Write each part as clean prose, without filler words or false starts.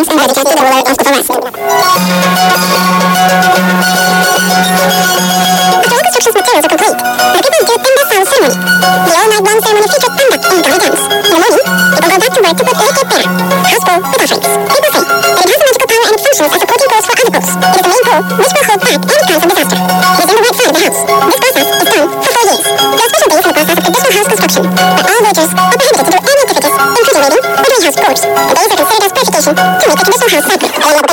and dedicated to the ruler of Utarask. After all construction's materials are complete, the people do Timba Sound ceremony. The all-night long ceremony featured Tandak and Gari dance. In the morning, people go back to work to put Eke Pera, house pole with offerings. People say that it has a magical power and it functions as supporting poles for other poles. It is the main pole which will hold back any kinds of disaster. It is in the right side of the house. This process is done for 4 years. There are special days in the process of traditional house construction, but all villagers are prohibited to do any activities, including reading or doing house chores. The days are considered as purification to make the traditional house sacred.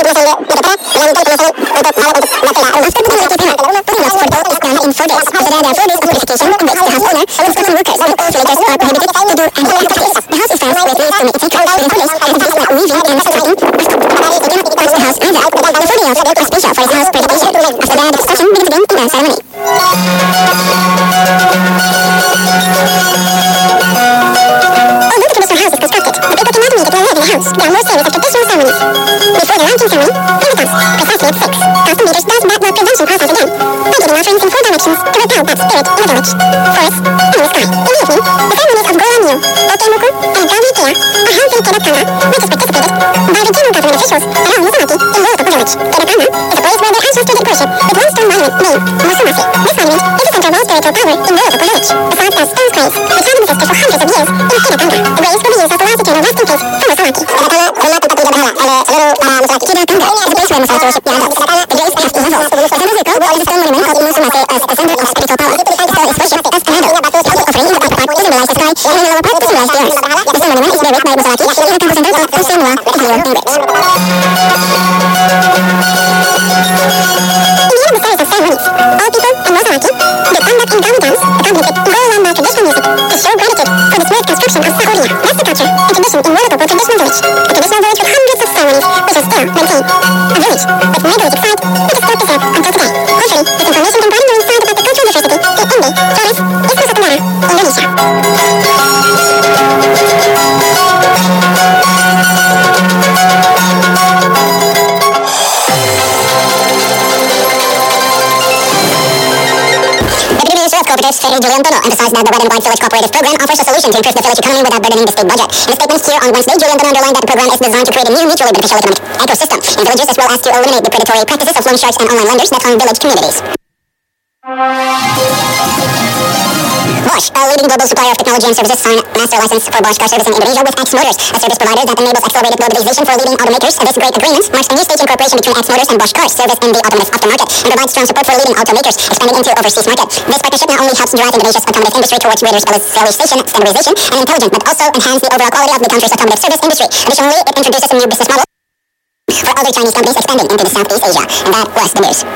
In 4 days. There are 4 days of purification in which the house owner and construction workers and all villagers are prohibited to do any activities. The house is fenced with ways to make it sacred. Within 4 days, activities like weaving and separating must stop. They do not touch the house either. The 4 day off are special for its house purification. After that, the construction begins again in a ceremony. Although the traditional house is constructed, the people cannot immediately live in the house. There are more series of traditional ceremonies. Before the launching ceremony, Pentecost, precisely at 6, custom leaders does backward prevention process again, by giving offerings in 4 directions to repel that spirit in the village, forest, and in the sky. In the evening, the ceremonies of Golanio, Okemuku, and Gavikea are held in Kerakana, which is participated by regional government officials around Musumaki in Morotoku village. Kerakana is a place where there are ancestors worship with one stone monument named Musumaki. This monument is the center of all spiritual power in Morotoku village. Besides as stones graves, which have existed for hundreds of years in Kerakana. The graves will be used as the last eternal resting place for Musumaki. Kerakana is a place where Musumaki worship Yanda. The graves have 2 levels. The center circle is a stone monument called Musumaki as a symbol of spiritual power. The soul is worshipped as commander. The offering in the upper part to symbolize the sky, and in the lower part to symbolize the earth. The stone monument is buried by Musumaki in the temple center of Osanua, Ohio, in Great. In the end of the series of ceremonies, all people in Musumaki do Tandak and Gami dance, accompanied with Ngolamba traditional music, to show gratitude for the smooth construction of Saoria. That's the culture and tradition in Morotoku traditional village. A traditional village with hundreds of ceremonies, which is still maintained. A village with megalithic site, which is still preserved until today. Hopefully, this information can broaden your insight about the cultural diversity in Inde, Flores, East Nusa Tenggara, Indonesia. Cooperatives Ferry Julian Dono emphasized that the Red and White Village Cooperative Program offers a solution to improve the village economy without burdening the state budget. In a statement here on Wednesday, Julian Dono underlined that the program is designed to create a new mutually beneficial economic ecosystem in villages as well as to eliminate the predatory practices of loan sharks and online lenders that harm village communities. Bosch, a leading global supplier of technology and services, signed master license for Bosch car service in Indonesia with X Motors, a service provider that enables accelerated globalization for leading automakers. This great agreement marks a new stage in cooperation between X Motors and Bosch Cars service in the automotive aftermarket and provides strong support for leading automakers expanding into overseas market. This partnership not only helps drive Indonesia's automotive industry towards greater specialization, standardization, and intelligence, but also enhance the overall quality of the country's automotive service industry. Additionally, it introduces a new business model for other Chinese companies expanding into the Southeast Asia. And that was the news.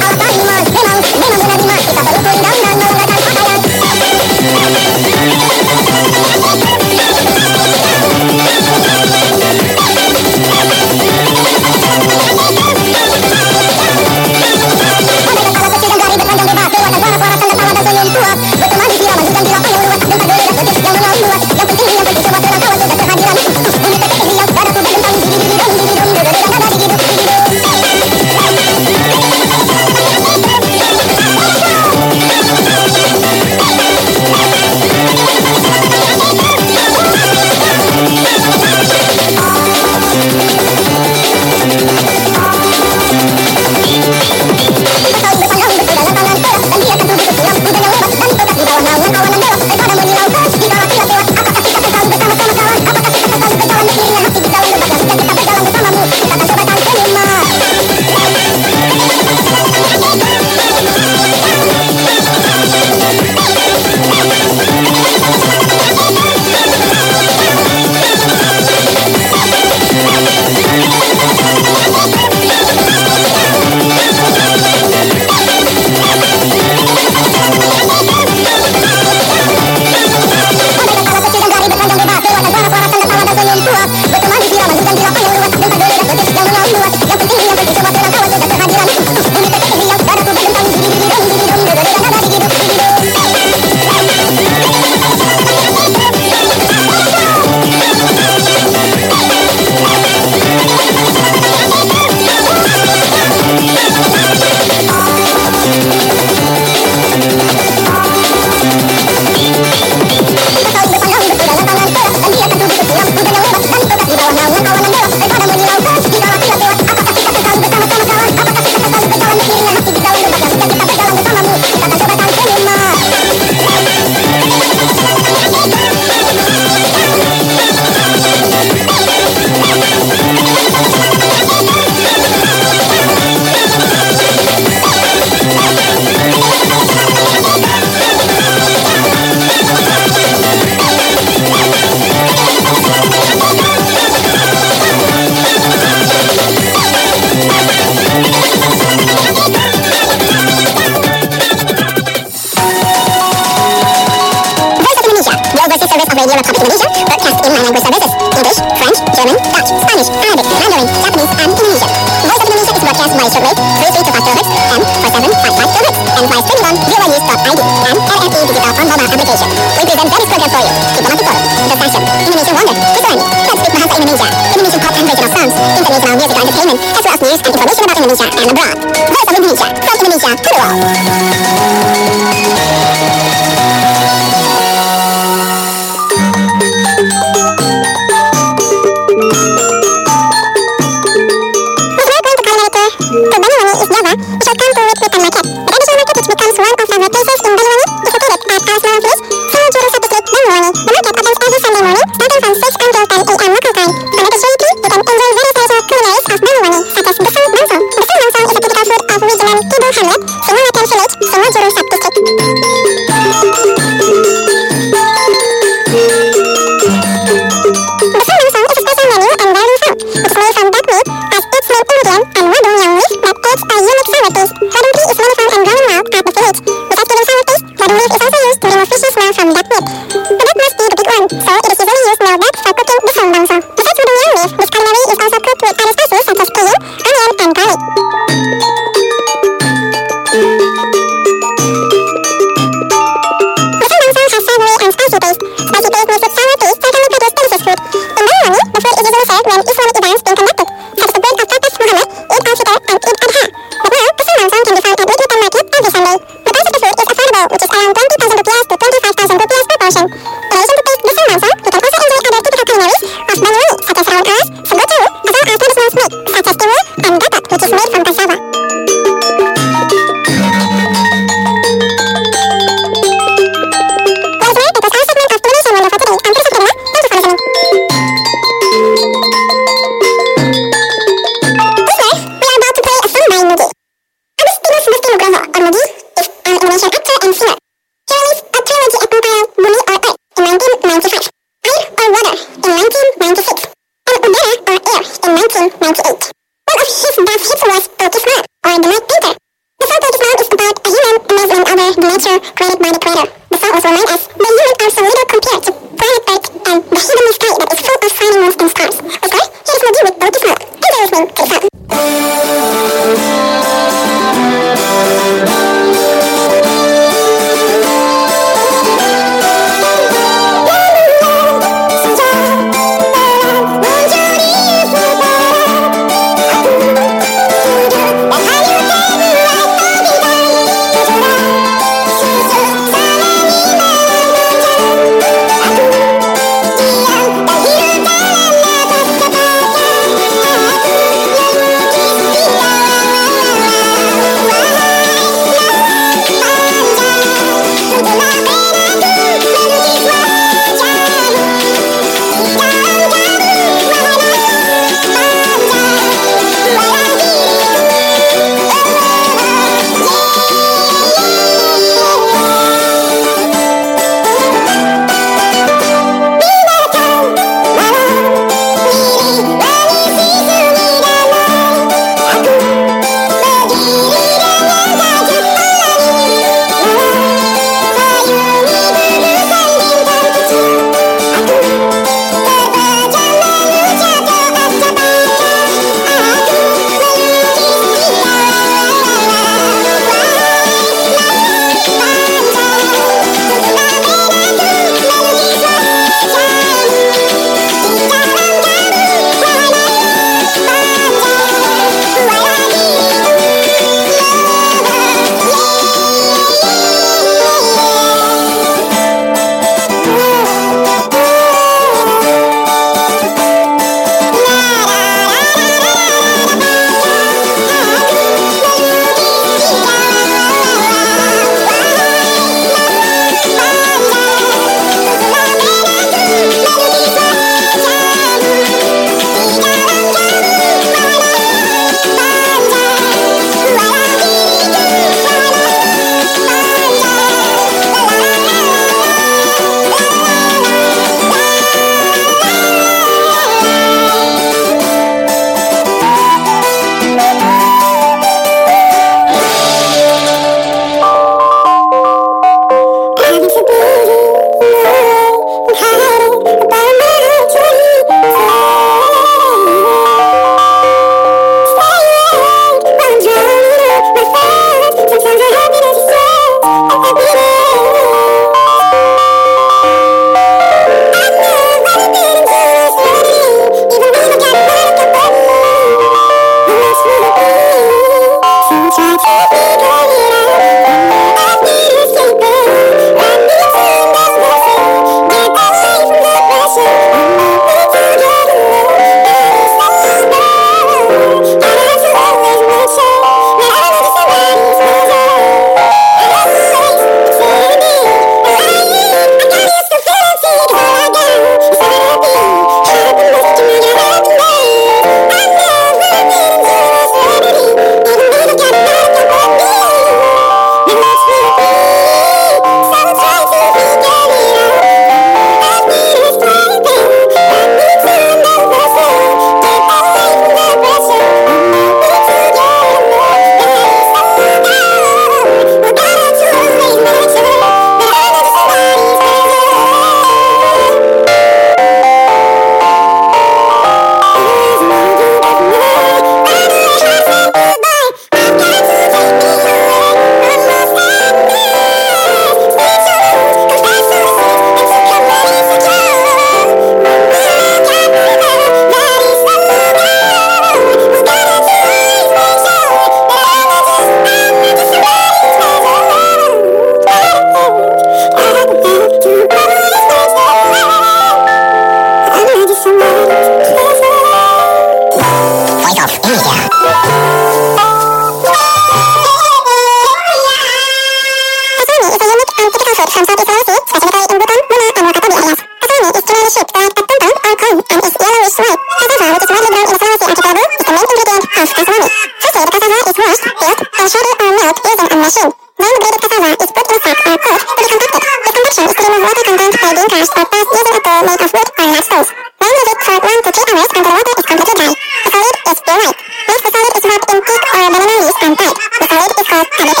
from Southeast Sulawesi, specifically in Buton, Muna, and Wakatobi areas. Kasami is generally shaped like a tumpeng or cone and is yellowish-white. Cassava, which is widely grown in the Sulawesi archipelago, is the main ingredient of cassawani. Firstly, the cassava is washed, peeled, and shredded or milled using a machine. Then the grated cassava is put in a sack or pot to be compacted. This compaction is to remove water content by being crushed or pressed using a tool made of wood or large stones. Then leave it for 1 to 3 hours until the water is completely dry. The solid is pure white. Next, the solid is wrapped in teak or banana leaves and tied. The solid is called tabepe.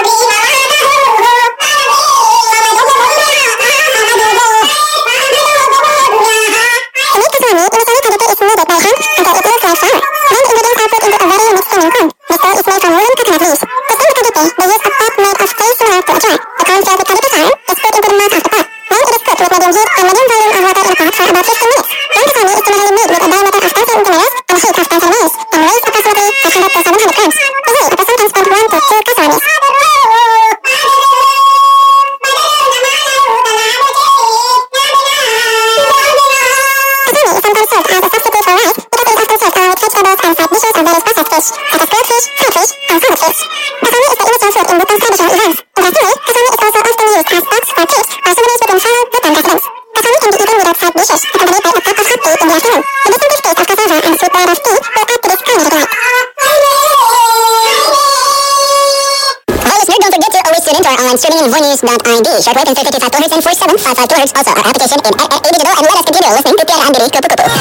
To make cassawani, the solid tabepe is kneaded by hand until it looks like flour. Then the ingredients are put into a very unique spinning cone. This dough is made from woolen coconut leaves. To spin the tabepe, they use a pot made of clay similar to a jar. The cone filled with tabepe flour is put into the mouth of the pot. Then it is cooked with medium heat and medium volume of water in a pot for about 15 minutes. Then cassawani is generally made with a diameter of 30 centimeters and a heat of 10 degrees and weighs approximately 500 to 700 grams. Usually, a person can spend 1 to 2 cassawanis. Streaming in voinews.id, shortwave in 355 kHz and 4755 kHz. Also, our application in A Digital, and let us continue listening to Pierre and Billy Kupu Kupu.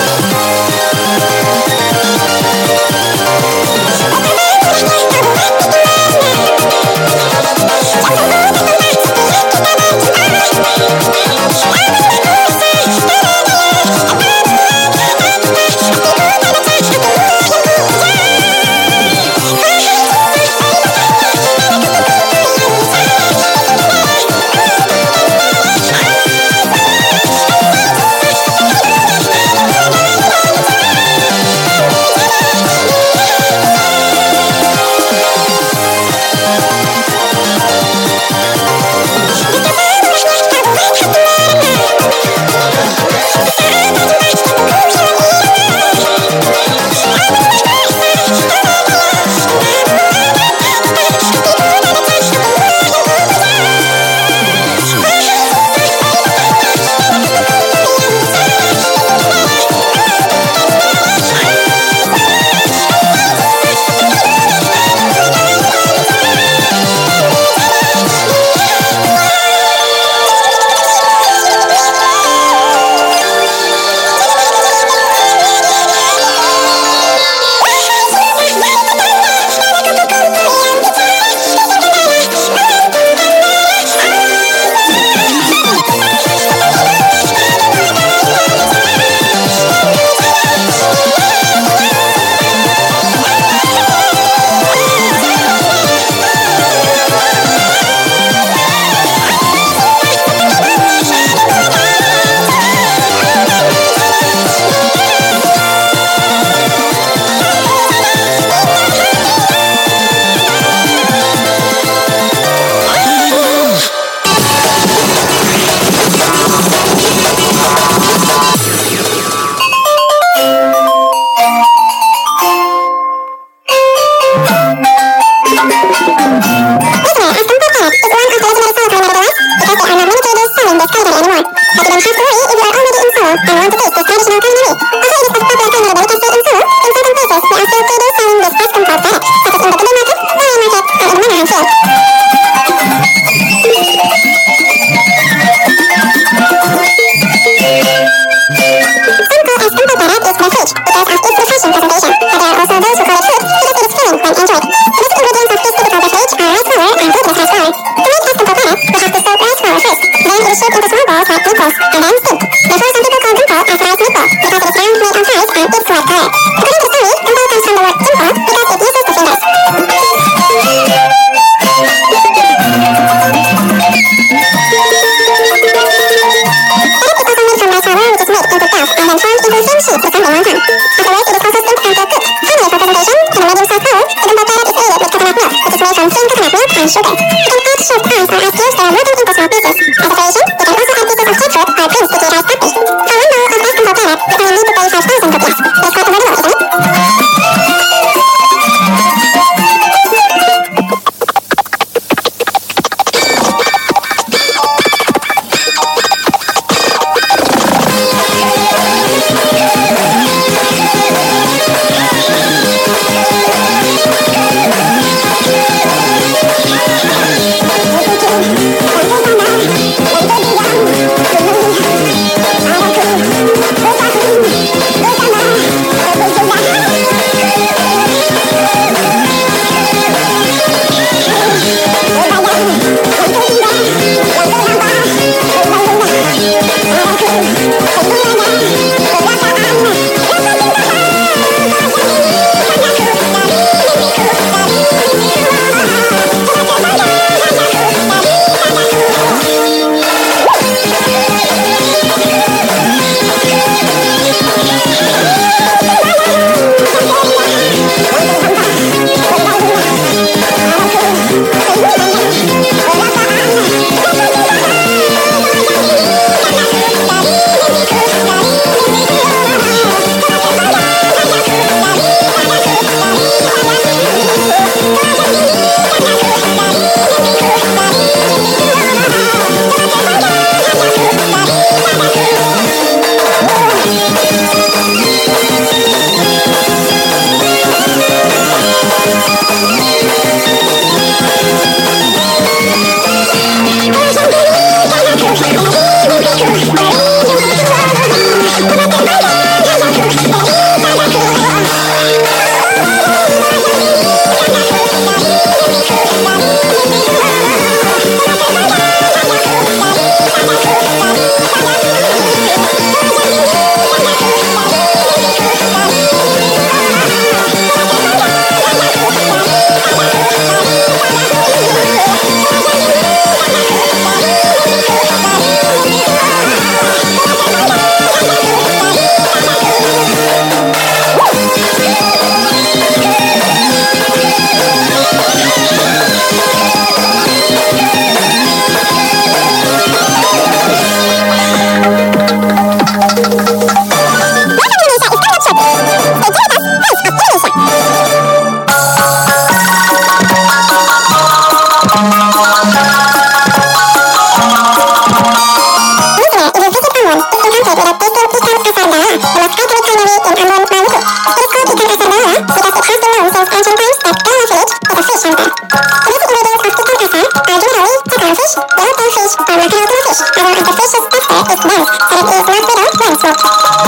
clownfish, yellow clownfish, or mackerel clownfish, as long as the fish's ester is dense, so that it is not brittle when smoked.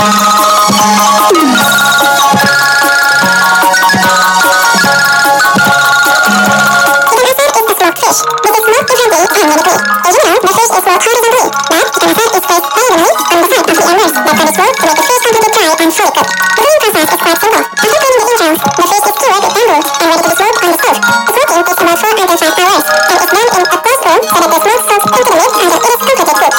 Fish. This is smoked differently on one degree. In general, the fish is smoked horizontally, but chicken is placed diagonally on the side of the antlers that are smoked to make the fish completely dry and fully cooked. The cooking process is quite simple. After cleaning the entrails, the fish is cured, bamboozled, and ready to be smoked on the stove. The smoking takes about 4 until 5 hours, and is done in a closed room so that the smoke soaks into the meat until it is completely cooked.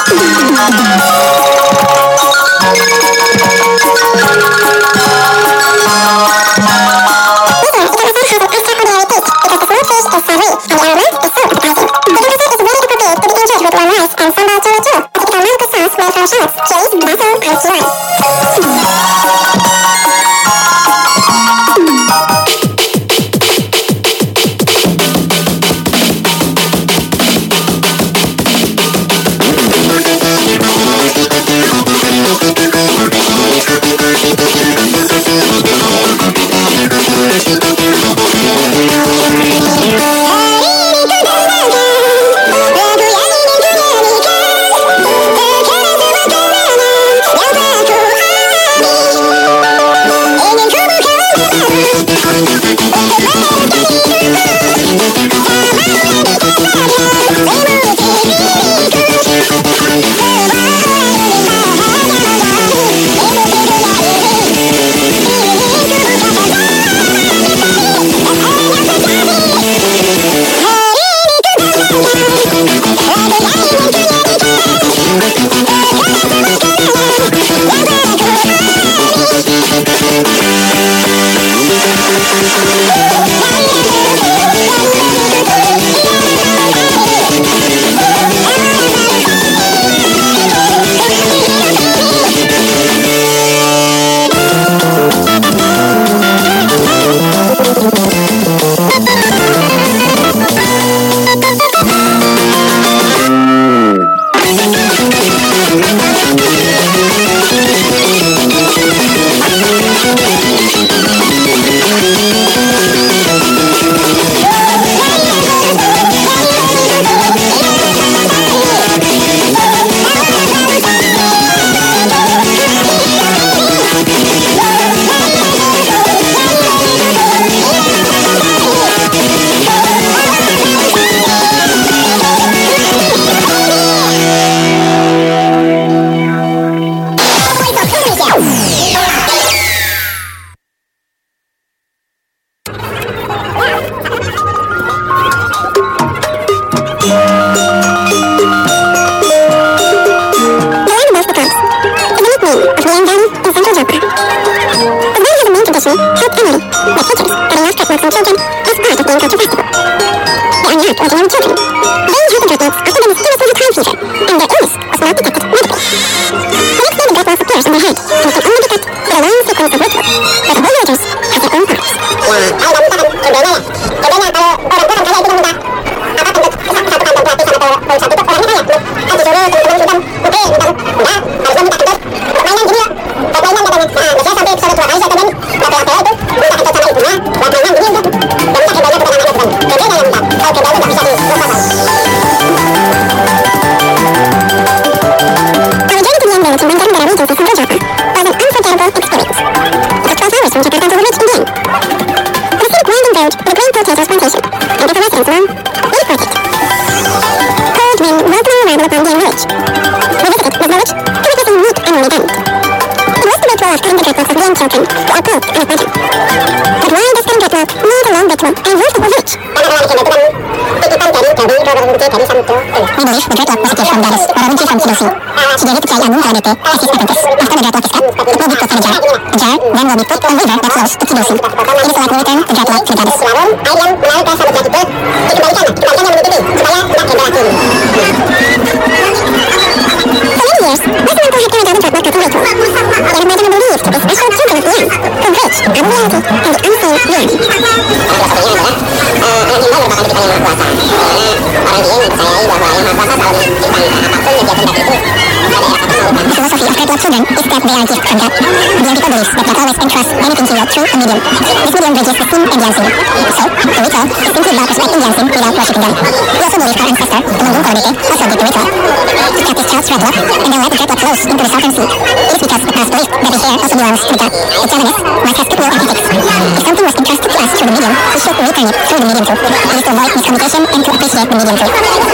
flows into the Southern Sea. It is because the past believed that the hair also belongs to the god. The Javanese might have good law and ethics. If something was entrusted to us through the medium, we should return it through the medium too. It is to avoid miscommunication and to appreciate the medium too.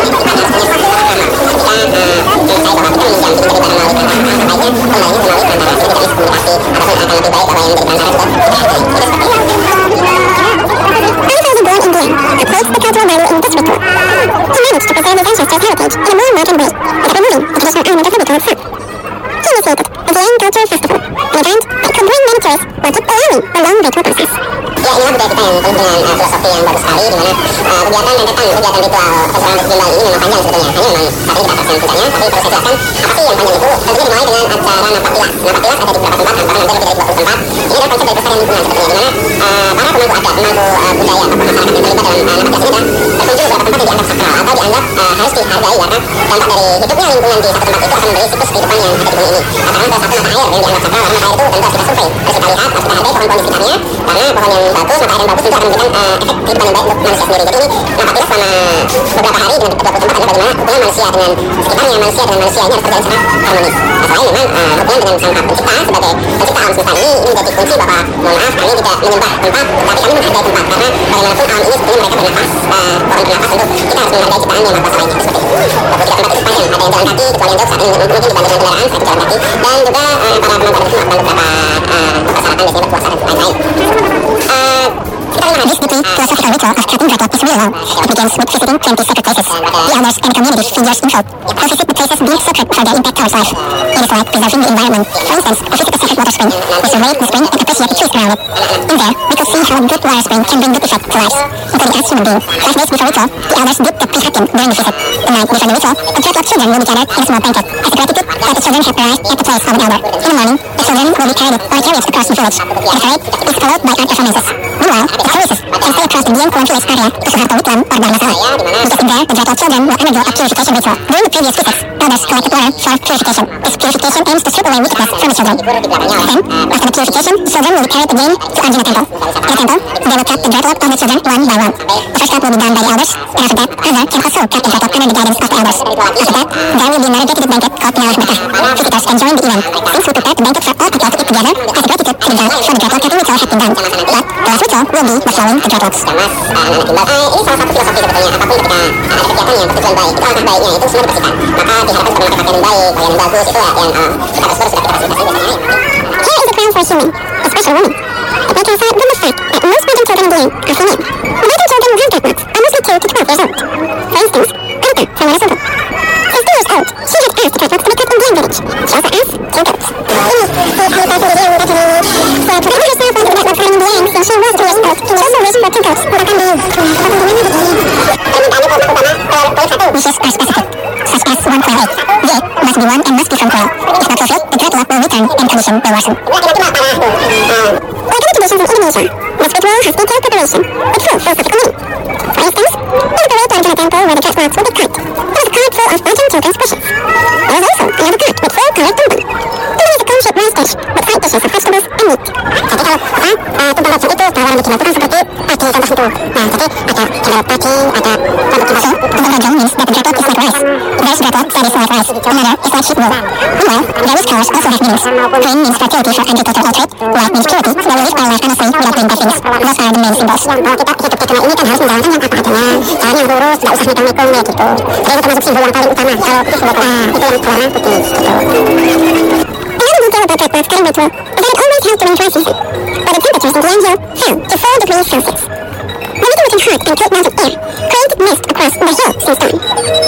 Upholds the cultural value in this ritual. He managed to preserve his ancestors' heritage in a more modern way, without removing the traditional element of the ritual itself. He initiated a Jain cultural festival, an event that could bring many tourists while keep allowing a long ritual process. Ya, inilah budaya kita yang penuh dengan filosofi yang bagus sekali, di mana kegiatan rentetan kegiatan ritual festival gimbal ini memang panjang sebetulnya. Hanya memang saat ini kita akan puncaknya, tapi perlu saya jelaskan apa sih yang panjang itu. Tentunya dimulai dengan acara Napaktilas. Napaktilas ada di beberapa tempat, antara lebih dari 20 tempat. Ini adalah konsep dari pelestarian lingkungan sebetulnya, di mana para pemangku adat, pemangku budaya ataupun masyarakat yang terlibat dalam Napaktilas ini berkunjung beberapa tempat yang dianggap sakral atau dianggap harus dihargai, karena dampak dari hidupnya lingkungan di satu tempat itu akan memberi siklus kehidupan yang ada di bumi ini. Antara salah satu mata air yang dianggap sakral, karena mata air itu tentu harus kita survei, harus kita lihat, harus kita hargai pohon-pohon di sekitarnya, karena pohon yang bagus, mata air yang bagus tentu akan memberikan efek kehidupan yang baik untuk manusia sendiri. Jadi ini Napaktilas selama beberapa hari dengan 20 tempat adalah bagaimana hubungan manusia dengan sekitarnya, manusia dengan manusia ini harus berjalan secara harmonis. Nah, selain memang hubungan dengan sang pencipta sebagai pencipta alam semesta ini menjadi kunci bahwa mohon maaf kami tidak menyembah tempat, tetapi kami menghargai tempat, karena bagaimanapun alam ini sebetulnya mereka bernafas, pohon bernafas, tentu kita harus menghargai ciptaan yang maha kuasa lainnya seperti itu. 23 tempat itu panjang, ada yang jalan kaki, kecuali yang jauh saat ini mungkin dibantu dengan kendaraan, saya jalan kaki, dan juga para pemangku adat itu melakukan beberapa persyaratan biasanya berpuasa dan lain-lain. This deeply philosophical ritual of cutting Dracula is real. It begins with visiting 20 sacred places. The elders and community figures in hope will visit the places deemed sacred for their impact towards life. It is like preserving the environment. For instance, we visit a sacred water spring. We survey the spring and appreciate the trees around it. In there, we could see how a good water spring can bring good effect to lives, including us human beings. 5 days before ritual, the elders did the pre-hacking during the visit. The night before the ritual, the Dracula children will be gathered in a small banquet as a gratitude that the children have arrived at the place of an elder. In the morning, the children will be paraded or carried across the village. The parade is followed by art performances. Meanwhile, the tourists can stay across the Dian-Kuan village area to Suharto Wiclam or Dharmasala. Because in there, the Dracula children will undergo a purification ritual. During the previous visits, elders collected water for purification. This purification aims to strip away wickedness from the children. Then, after the purification, the children will be carried again to Arjuna Temple. In the temple, they will cut the Dracula of the children one by one. The first cut will be done by the elders, and after that, Hazar can also cut the Dracula under the guidance of the elders. After that, there will be another dedicated banquet called Piala Berkah. Visitors can join the event. Since we prepared the banquet for all people to eat together, as a gratitude to the god for the Dracula cutting ritual had been done. But the last ritual will be the flowing the Dracula. Ini salah satu filosofi sebetulnya, apapun ketika ada kegiatan yang bertujuan baik, itu alangkah baiknya itu semua dibersihkan. Maka diharapkan kita memakai pakaian yang baik, pakaian yang bagus, itu yang kita harus sudah kita fasilitasi biasanya. Here is a crown for a human, a special woman. It may coincide with the fact that most modern children in Dian are female. Modern children who have dreadlocks are mostly 2 to 12 years old. For instance, Anita from Lesotho. She's 2 years old. She had asked the dreadlocks to be cut in Dian village. She also asked 2 goats. So to remember herself onto the dreadlocks in Dian since she was 2 years old, she also wished for 2 goats who akan di wishes are specific, such as 1 quail egg. The egg must be 1 and must be from quail. If not fulfilled, the dreadlock will return and condition will worsen. Like any traditions in Indonesia, this ritual has detailed preparation with full philosophical meaning. For instance, in the parade to Arjuna Temple where the dreadlocks will be cut, there was a cart full of Arjuna children's wishes. There was also another cart with 4 colored tumpeng. Tumpeng is a cone-shaped rice dish with side dishes of vegetables and meat. Jadi kalau tumpeng racun itu kalau orang bikin itu kan seperti pati contoh itu. Nah, jadi ada cendol pati, ada rambut kipas. Tumpeng rajang means that the dreadlock is like rice. There's dreadlock that is like rice. Another is like sheep wool. Meanwhile, various colors also have meanings. Green means fertility for Andrew Total Trade. White means purity, where we live our life honestly without doing bad things. Those are the main symbols. Kalau kita hidup di dunia ini kan harus menjalankan yang apa adanya. Jalan yang lurus, tidak usah nikung-nikung kayak gitu. Jadi itu termasuk simbol yang paling utama. Kalau itu yang warna putih gitu. Another detail about dreadlocks cutting ritual is that it always has during dry season, where the temperatures in Guangzhou fell to 4 degrees Celsius. The mechanism hot and cold mountain air created mist across the hill since dawn.